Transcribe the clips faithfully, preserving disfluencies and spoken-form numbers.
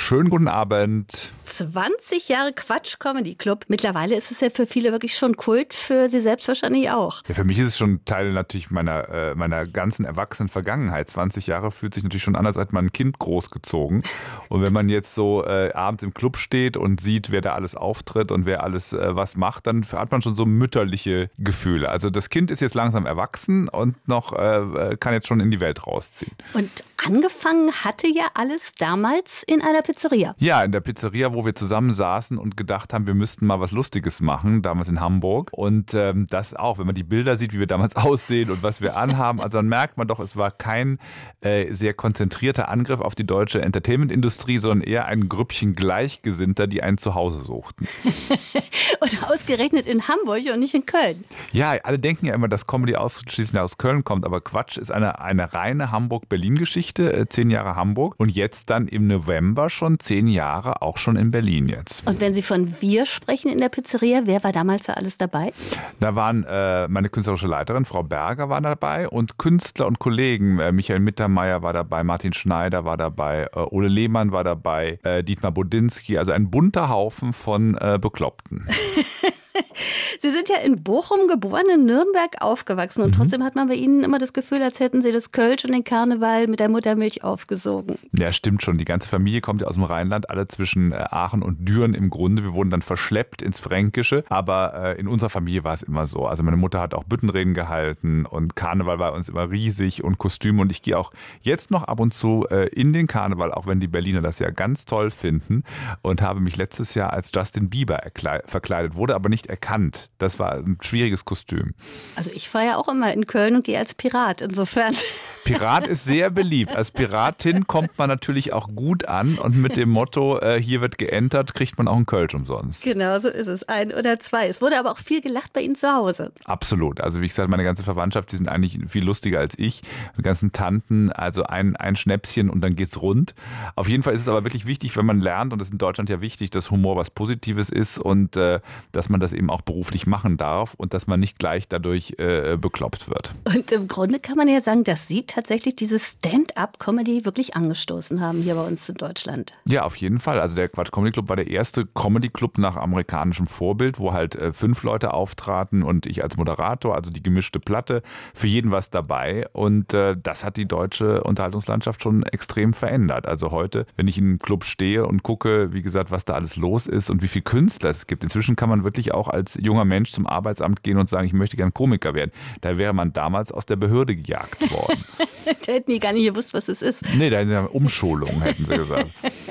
Schönen guten Abend. zwanzig Jahre Quatsch Comedy Club. Mittlerweile ist es ja für viele wirklich schon Kult, für Sie selbst wahrscheinlich auch. Ja, für mich ist es schon Teil natürlich meiner, äh, meiner ganzen erwachsenen Vergangenheit. zwanzig Jahre fühlt sich natürlich schon an, als hätte man ein Kind großgezogen. Und wenn man jetzt so äh, abends im Club steht und sieht, wer da alles auftritt und wer alles äh, was macht, dann hat man schon so mütterliche Gefühle. Also das Kind ist jetzt langsam erwachsen und noch äh, kann jetzt schon in die Welt rausziehen. Und angefangen hatte ja alles damals in einer Pizzeria. Ja, in der Pizzeria, wo wir zusammen saßen und gedacht haben, wir müssten mal was Lustiges machen, damals in Hamburg. Und ähm, das auch, wenn man die Bilder sieht, wie wir damals aussehen und was wir anhaben, also dann merkt man doch, es war kein äh, sehr konzentrierter Angriff auf die deutsche Entertainment-Industrie, sondern eher ein Grüppchen Gleichgesinnter, die ein Zuhause suchten. Und ausgerechnet in Hamburg und nicht in Köln. Ja, alle denken ja immer, dass Comedy ausschließlich aus Köln kommt, aber Quatsch, ist eine, eine reine Hamburg-Berlin-Geschichte, äh, zehn Jahre Hamburg und jetzt dann im November schon zehn Jahre auch schon in Berlin jetzt. Und wenn Sie von wir sprechen in der Pizzeria, wer war damals da alles dabei? Da waren äh, meine künstlerische Leiterin, Frau Berger, war dabei und Künstler und Kollegen. Äh, Michael Mittermeier war dabei, Martin Schneider war dabei, äh, Ole Lehmann war dabei, äh, Dietmar Bodinski, also ein bunter Haufen von äh, Bekloppten. Sie sind ja in Bochum geboren, in Nürnberg aufgewachsen und mhm. trotzdem hat man bei Ihnen immer das Gefühl, als hätten Sie das Kölsch und den Karneval mit der Muttermilch aufgesogen. Ja, stimmt schon. Die ganze Familie kommt ja aus dem Rheinland, alle zwischen Aachen und Düren im Grunde. Wir wurden dann verschleppt ins Fränkische, aber äh, in unserer Familie war es immer so. Also meine Mutter hat auch Büttenreden gehalten und Karneval war uns immer riesig und Kostüme und ich gehe auch jetzt noch ab und zu äh, in den Karneval, auch wenn die Berliner das ja ganz toll finden und habe mich letztes Jahr als Justin Bieber verkleidet, wurde aber nicht erkannt. Das war ein schwieriges Kostüm. Also ich fahre ja auch immer in Köln und gehe als Pirat, insofern. Pirat ist sehr beliebt. Als Piratin kommt man natürlich auch gut an und mit dem Motto, äh, hier wird geentert, kriegt man auch einen Kölsch umsonst. Genau, so ist es. Ein oder zwei. Es wurde aber auch viel gelacht bei Ihnen zu Hause. Absolut. Also wie gesagt, meine ganze Verwandtschaft, die sind eigentlich viel lustiger als ich. Die ganzen Tanten, also ein, ein Schnäpschen und dann geht's rund. Auf jeden Fall ist es aber wirklich wichtig, wenn man lernt, und das ist in Deutschland ja wichtig, dass Humor was Positives ist und äh, dass man das eben auch beruflich machen darf und dass man nicht gleich dadurch äh, bekloppt wird. Und im Grunde kann man ja sagen, dass Sie tatsächlich diese Stand-up-Comedy wirklich angestoßen haben hier bei uns in Deutschland. Ja, auf jeden Fall. Also der Quatsch Comedy Club war der erste Comedy Club nach amerikanischem Vorbild, wo halt äh, fünf Leute auftraten und ich als Moderator, also die gemischte Platte, für jeden was dabei. Und äh, das hat die deutsche Unterhaltungslandschaft schon extrem verändert. Also heute, wenn ich in einem Club stehe und gucke, wie gesagt, was da alles los ist und wie viele Künstler es gibt. Inzwischen kann man wirklich auch als junger Mensch zum Arbeitsamt gehen und sagen, ich möchte gern Komiker werden. Da wäre man damals aus der Behörde gejagt worden. Da hätten die gar nicht gewusst, was es ist. Nee, da hätten sie Umschulung, hätten sie gesagt.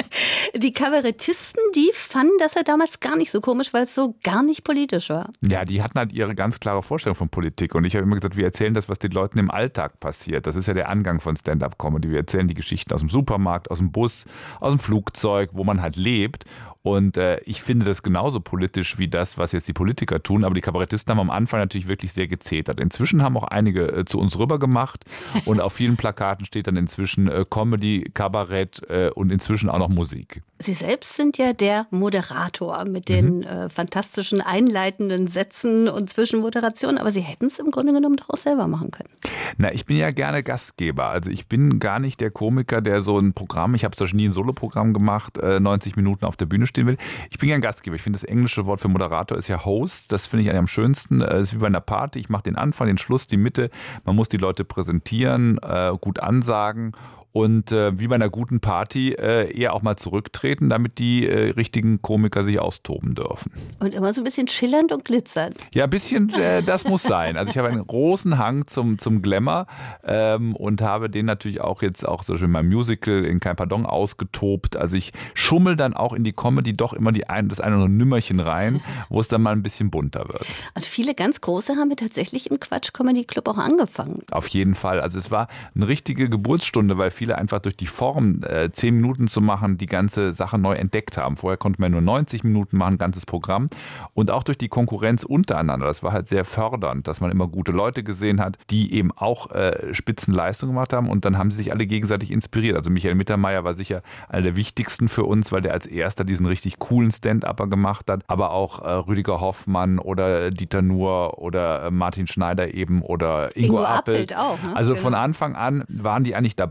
Die Kabarettisten, die fanden das ja damals gar nicht so komisch, weil es so gar nicht politisch war. Ja, die hatten halt ihre ganz klare Vorstellung von Politik. Und ich habe immer gesagt, wir erzählen das, was den Leuten im Alltag passiert. Das ist ja der Angang von Stand-up-Comedy. Wir erzählen die Geschichten aus dem Supermarkt, aus dem Bus, aus dem Flugzeug, wo man halt lebt. Und äh, ich finde das genauso politisch wie das, was jetzt die Politiker tun. Aber die Kabarettisten haben am Anfang natürlich wirklich sehr gezetert. Inzwischen haben auch einige äh, zu uns rüber gemacht. Und auf vielen Plakaten steht dann inzwischen äh, Comedy, Kabarett äh, und inzwischen auch noch Musik. Sie selbst sind ja der Moderator mit den mhm. äh, fantastischen einleitenden Sätzen und Zwischenmoderationen. Aber Sie hätten es im Grunde genommen doch auch selber machen können. Na, ich bin ja gerne Gastgeber. Also ich bin gar nicht der Komiker, der so ein Programm, ich habe zum Beispiel nie ein Soloprogramm gemacht, äh, neunzig Minuten auf der Bühne stehen will. Ich bin ja ein Gastgeber. Ich finde, das englische Wort für Moderator ist ja Host. Das finde ich eigentlich am schönsten. Es ist wie bei einer Party. Ich mache den Anfang, den Schluss, die Mitte. Man muss die Leute präsentieren, äh, gut ansagen. Und äh, wie bei einer guten Party äh, eher auch mal zurücktreten, damit die äh, richtigen Komiker sich austoben dürfen. Und immer so ein bisschen schillernd und glitzernd. Ja, ein bisschen, äh, das muss sein. Also ich habe einen großen Hang zum, zum Glamour ähm, und habe den natürlich auch jetzt auch so in meinem Musical in Kein Pardon ausgetobt. Also ich schummel dann auch in die Comedy doch immer die ein, das eine oder andere Nümmerchen rein, wo es dann mal ein bisschen bunter wird. Und viele ganz Große haben wir tatsächlich im Quatsch Comedy Club auch angefangen. Auf jeden Fall. Also es war eine richtige Geburtsstunde, weil viele einfach durch die Form, äh, zehn Minuten zu machen, die ganze Sache neu entdeckt haben. Vorher konnte man nur neunzig Minuten machen, ein ganzes Programm. Und auch durch die Konkurrenz untereinander. Das war halt sehr fördernd, dass man immer gute Leute gesehen hat, die eben auch äh, Spitzenleistungen gemacht haben. Und dann haben sie sich alle gegenseitig inspiriert. Also Michael Mittermeier war sicher einer der wichtigsten für uns, weil der als erster diesen richtig coolen Stand-Upper gemacht hat. Aber auch äh, Rüdiger Hoffmann oder Dieter Nuhr oder äh, Martin Schneider eben oder Ingo, Ingo Appelt. Appelt auch. Ne? Also genau. Von Anfang an waren die eigentlich dabei und mit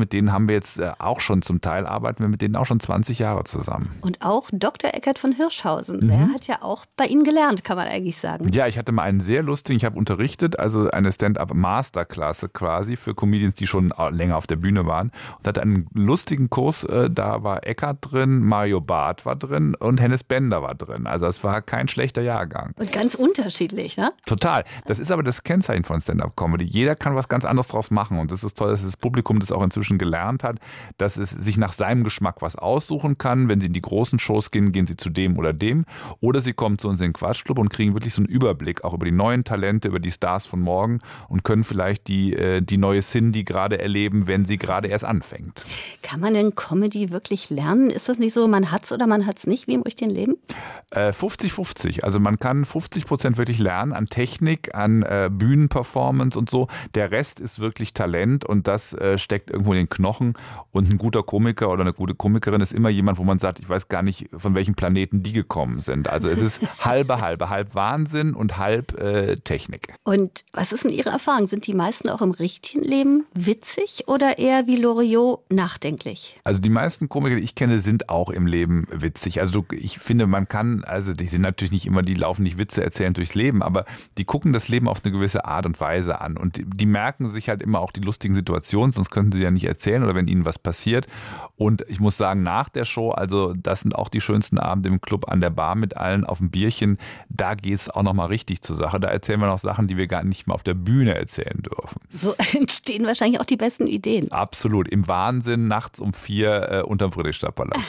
mit denen haben wir jetzt auch schon zum Teil, arbeiten wir mit denen auch schon zwanzig Jahre zusammen. Und auch Doktor Eckert von Hirschhausen, mhm. der hat ja auch bei Ihnen gelernt, kann man eigentlich sagen. Ja, ich hatte mal einen sehr lustigen, ich habe unterrichtet, also eine Stand-up-Masterklasse quasi für Comedians, die schon länger auf der Bühne waren und hatte einen lustigen Kurs, da war Eckert drin, Mario Barth war drin und Hennes Bender war drin. Also es war kein schlechter Jahrgang. Und ganz unterschiedlich, ne? Total. Das ist aber das Kennzeichen von Stand-up-Comedy. Jeder kann was ganz anderes draus machen und das ist toll, dass das Publikum das auch inzwischen gelernt hat, dass es sich nach seinem Geschmack was aussuchen kann. Wenn sie in die großen Shows gehen, gehen sie zu dem oder dem oder sie kommen zu uns in den Quatschclub und kriegen wirklich so einen Überblick auch über die neuen Talente, über die Stars von morgen und können vielleicht die, die neue Cindy gerade erleben, wenn sie gerade erst anfängt. Kann man denn Comedy wirklich lernen? Ist das nicht so, man hat's oder man hat's nicht, wie im richtigen Leben? fünfzig fünfzig. Also man kann fünfzig Prozent wirklich lernen an Technik, an äh, Bühnenperformance und so. Der Rest ist wirklich Talent und das äh, steckt irgendwo in den Knochen. Und ein guter Komiker oder eine gute Komikerin ist immer jemand, wo man sagt, ich weiß gar nicht, von welchem Planeten die gekommen sind. Also es ist halbe, halbe, halb Wahnsinn und halb äh, Technik. Und was ist denn Ihre Erfahrung? Sind die meisten auch im richtigen Leben witzig oder eher wie Loriot nachdenklich? Also die meisten Komiker, die ich kenne, sind auch im Leben witzig. Also ich finde, man kann, also die sind natürlich nicht immer, die laufen nicht Witze erzählen durchs Leben, aber die gucken das Leben auf eine gewisse Art und Weise an und die, die merken sich halt immer auch die lustigen Situationen, sonst könnten sie ja nicht erzählen oder wenn ihnen was passiert. Und ich muss sagen, nach der Show, also das sind auch die schönsten Abende im Club an der Bar mit allen auf dem Bierchen, da geht es auch nochmal richtig zur Sache. Da erzählen wir noch Sachen, die wir gar nicht mehr auf der Bühne erzählen dürfen. So entstehen wahrscheinlich auch die besten Ideen. Absolut, im Wahnsinn, nachts um vier äh, unterm Friedrichstadtpalast.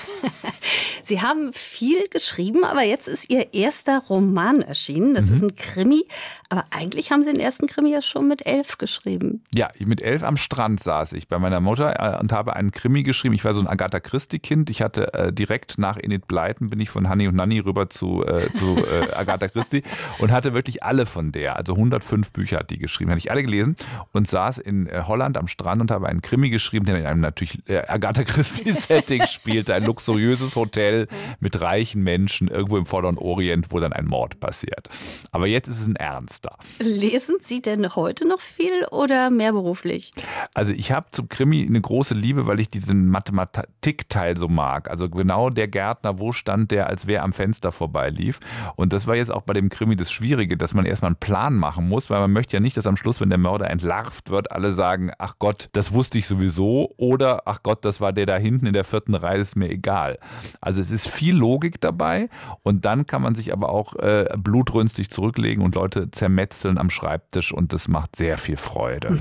Sie haben viel geschrieben, aber jetzt ist Ihr erster Roman erschienen. Das mhm. ist ein Krimi. Aber eigentlich haben Sie den ersten Krimi ja schon mit elf geschrieben. Ja, mit elf am Strand saß ich bei meiner Mutter und habe einen Krimi geschrieben. Ich war so ein Agatha Christie-Kind. Ich hatte äh, direkt nach Enid Blyton bin ich von Hanni und Nanni rüber zu, äh, zu äh, Agatha Christie und hatte wirklich alle von der. Also hundertfünf Bücher hat die geschrieben. Hatte ich alle gelesen und saß in äh, Holland am Strand und habe einen Krimi geschrieben, der in einem natürlich äh, Agatha Christie-Setting spielte. Ein luxuriöses Hotel mit reichen Menschen irgendwo im Vorderen Orient, wo dann ein Mord passiert. Aber jetzt ist es ein Ernster. Lesen Sie denn heute noch viel oder mehr beruflich? Also ich habe zum Krimi eine große Liebe, weil ich diesen Mathematikteil so mag. Also genau der Gärtner, wo stand der, als wer am Fenster vorbeilief. Und das war jetzt auch bei dem Krimi das Schwierige, dass man erstmal einen Plan machen muss, weil man möchte ja nicht, dass am Schluss, wenn der Mörder entlarvt wird, alle sagen, ach Gott, das wusste ich sowieso oder ach Gott, das war der da hinten in der vierten Reihe, ist mir egal. Also es ist viel Logik dabei und dann kann man sich aber auch äh, blutrünstig zurücklegen und Leute zermetzeln am Schreibtisch und das macht sehr viel Freude.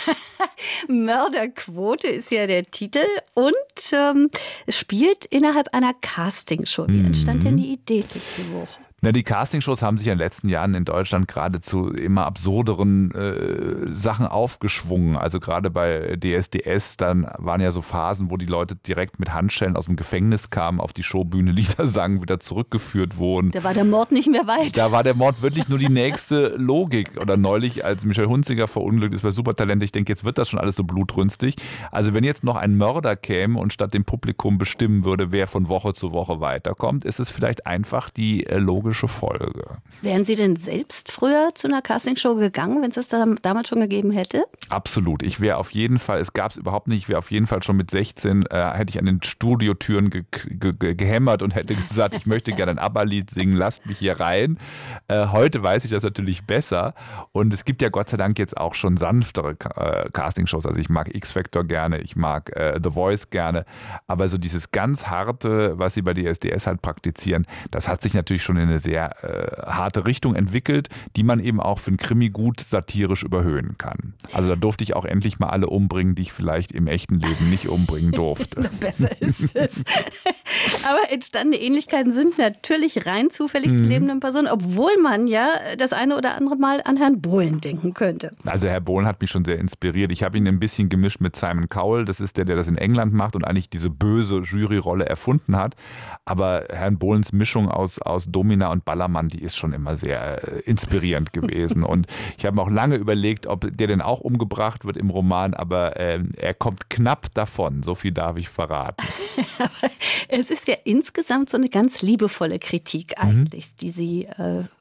Mörderquote ist ja der Titel und ähm, spielt innerhalb einer Castingshow. Wie entstand denn die Idee zu diesem Buch? Na, die Castingshows haben sich in den letzten Jahren in Deutschland gerade zu immer absurderen äh, Sachen aufgeschwungen. Also gerade bei D S D S, dann waren ja so Phasen, wo die Leute direkt mit Handschellen aus dem Gefängnis kamen, auf die Showbühne Lieder sangen, wieder zurückgeführt wurden. Da war der Mord nicht mehr weit. Da war der Mord wirklich nur die nächste Logik. Oder neulich, als Michelle Hunziker verunglückt ist bei Supertalent, ich denke, jetzt wird das schon alles so blutrünstig. Also wenn jetzt noch ein Mörder käme und statt dem Publikum bestimmen würde, wer von Woche zu Woche weiterkommt, ist es vielleicht einfach die äh, logische Folge. Wären Sie denn selbst früher zu einer Castingshow gegangen, wenn es das da damals schon gegeben hätte? Absolut. Ich wäre auf jeden Fall, es gab es überhaupt nicht, ich wäre auf jeden Fall schon mit sechzehn, äh, hätte ich an den Studiotüren ge ge ge gehämmert und hätte gesagt, ich möchte gerne ein ABBA-Lied singen, lasst mich hier rein. Äh, heute weiß ich das natürlich besser und es gibt ja Gott sei Dank jetzt auch schon sanftere äh, Castingshows. Also ich mag X-Factor gerne, ich mag äh, The Voice gerne, aber so dieses ganz harte, was sie bei D S D S halt praktizieren, das hat sich natürlich schon in eine sehr äh, harte Richtung entwickelt, die man eben auch für einen Krimi gut satirisch überhöhen kann. Also da durfte ich auch endlich mal alle umbringen, die ich vielleicht im echten Leben nicht umbringen durfte. Besser ist es. Aber entstandene Ähnlichkeiten sind natürlich rein zufällig mhm. zu lebenden Personen, obwohl man ja das eine oder andere Mal an Herrn Bohlen denken könnte. Also Herr Bohlen hat mich schon sehr inspiriert. Ich habe ihn ein bisschen gemischt mit Simon Cowell. Das ist der, der das in England macht und eigentlich diese böse Juryrolle erfunden hat. Aber Herrn Bohlens Mischung aus, aus Domina und Ballermann, die ist schon immer sehr äh, inspirierend gewesen. Und ich habe mir auch lange überlegt, ob der denn auch umgebracht wird im Roman, aber äh, er kommt knapp davon. So viel darf ich verraten. Es ist ja insgesamt so eine ganz liebevolle Kritik eigentlich, mhm. die Sie äh,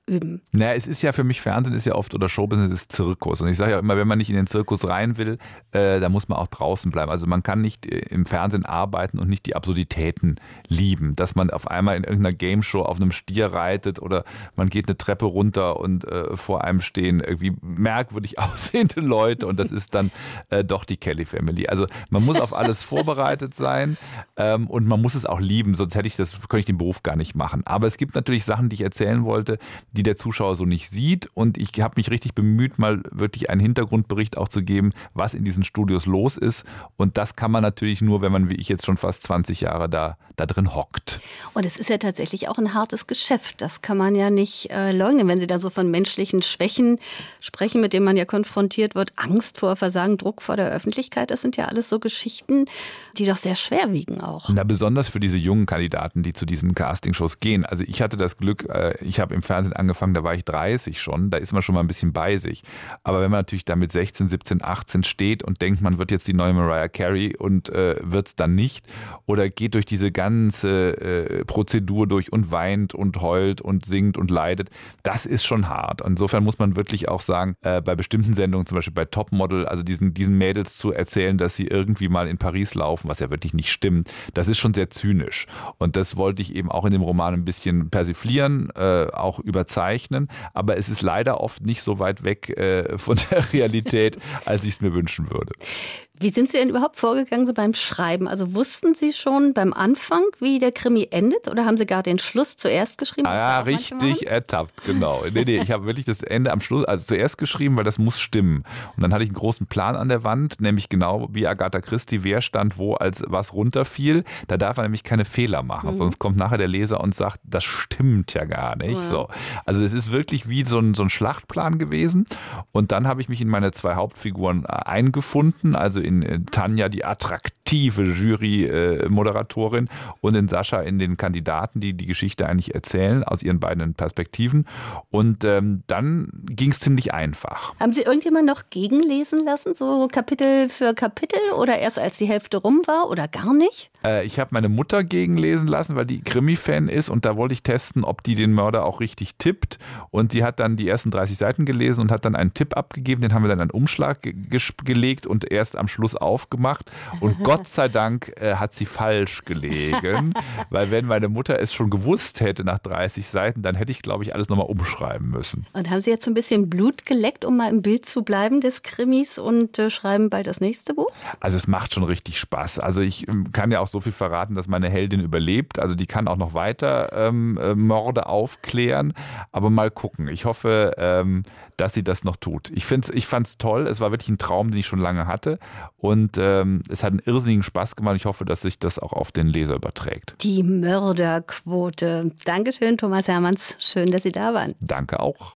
üben? Naja, es ist ja für mich, Fernsehen ist ja oft, oder Showbusiness ist Zirkus. Und ich sage ja immer, wenn man nicht in den Zirkus rein will, äh, da muss man auch draußen bleiben. Also man kann nicht im Fernsehen arbeiten und nicht die Absurditäten lieben. Dass man auf einmal in irgendeiner Gameshow auf einem Stier reitet oder man geht eine Treppe runter und äh, vor einem stehen irgendwie merkwürdig aussehende Leute und das ist dann äh, doch die Kelly Family. Also man muss auf alles vorbereitet sein ähm, und man muss es auch lieben, sonst hätte ich das, könnte ich den Beruf gar nicht machen. Aber es gibt natürlich Sachen, die ich erzählen wollte, die der Zuschauer so nicht sieht und ich habe mich richtig bemüht, mal wirklich einen Hintergrundbericht auch zu geben, was in diesen Studios los ist und das kann man natürlich nur, wenn man wie ich jetzt schon fast zwanzig Jahre da, da drin hockt. Und es ist ja tatsächlich auch ein hartes Geschäft, das kann man ja nicht äh, leugnen, wenn Sie da so von menschlichen Schwächen sprechen, mit denen man ja konfrontiert wird, Angst vor Versagen, Druck vor der Öffentlichkeit, das sind ja alles so Geschichten, die doch sehr schwer wiegen auch. Na, besonders für diese jungen Kandidaten, die zu diesen Castingshows gehen. Also ich hatte das Glück, ich habe im Fernsehen angefangen, da war ich dreißig schon, da ist man schon mal ein bisschen bei sich. Aber wenn man natürlich da mit sechzehn, siebzehn, achtzehn steht und denkt, man wird jetzt die neue Mariah Carey und äh, wird es dann nicht oder geht durch diese ganze äh, Prozedur durch und weint und heult und singt und leidet, das ist schon hart. Insofern muss man wirklich auch sagen, äh, bei bestimmten Sendungen, zum Beispiel bei Topmodel, also diesen, diesen Mädels zu erzählen, dass sie irgendwie mal in Paris laufen, was ja wirklich nicht stimmt, das ist schon sehr zynisch. Und das wollte ich eben auch in dem Roman ein bisschen persiflieren, äh, auch überzeichnen. Aber es ist leider oft nicht so weit weg äh, von der Realität, als ich es mir wünschen würde. Wie sind Sie denn überhaupt vorgegangen so beim Schreiben? Also wussten Sie schon beim Anfang, wie der Krimi endet oder haben Sie gar den Schluss zuerst geschrieben? Ah, ja, richtig ertappt, genau. Nee, nee, ich habe wirklich das Ende am Schluss, also zuerst geschrieben, weil das muss stimmen. Und dann hatte ich einen großen Plan an der Wand, nämlich genau wie Agatha Christie, wer stand wo, als was runterfiel. Da darf man nämlich keine Fehler machen, mhm. sonst kommt nachher der Leser und sagt, das stimmt ja gar nicht. Ja. So. Also es ist wirklich wie so ein, so ein Schlachtplan gewesen. Und dann habe ich mich in meine zwei Hauptfiguren eingefunden, also in in Tanja, die attraktive Jury-Moderatorin und in Sascha, in den Kandidaten, die die Geschichte eigentlich erzählen, aus ihren beiden Perspektiven. Und ähm, dann ging es ziemlich einfach. Haben Sie irgendjemand noch gegenlesen lassen, so Kapitel für Kapitel oder erst als die Hälfte rum war oder gar nicht? Äh, ich habe meine Mutter gegenlesen lassen, weil die Krimi-Fan ist und da wollte ich testen, ob die den Mörder auch richtig tippt. Und sie hat dann die ersten dreißig Seiten gelesen und hat dann einen Tipp abgegeben, den haben wir dann in einen Umschlag ge- gelegt und erst am Schluss aufgemacht und Gott sei Dank äh, hat sie falsch gelegen, weil wenn meine Mutter es schon gewusst hätte nach dreißig Seiten, dann hätte ich, glaube ich, alles nochmal umschreiben müssen. Und haben Sie jetzt so ein bisschen Blut geleckt, um mal im Bild zu bleiben des Krimis und äh, schreiben bald das nächste Buch? Also es macht schon richtig Spaß. Also ich ähm, kann ja auch so viel verraten, dass meine Heldin überlebt. Also die kann auch noch weiter ähm, äh, Morde aufklären, aber mal gucken. Ich hoffe, ähm, dass sie das noch tut. Ich, find's, ich fand es toll. Es war wirklich ein Traum, den ich schon lange hatte. Und ähm, es hat einen irrsinnigen Spaß gemacht. Ich hoffe, dass sich das auch auf den Leser überträgt. Die Mörderquote. Dankeschön, Thomas Hermanns. Schön, dass Sie da waren. Danke auch.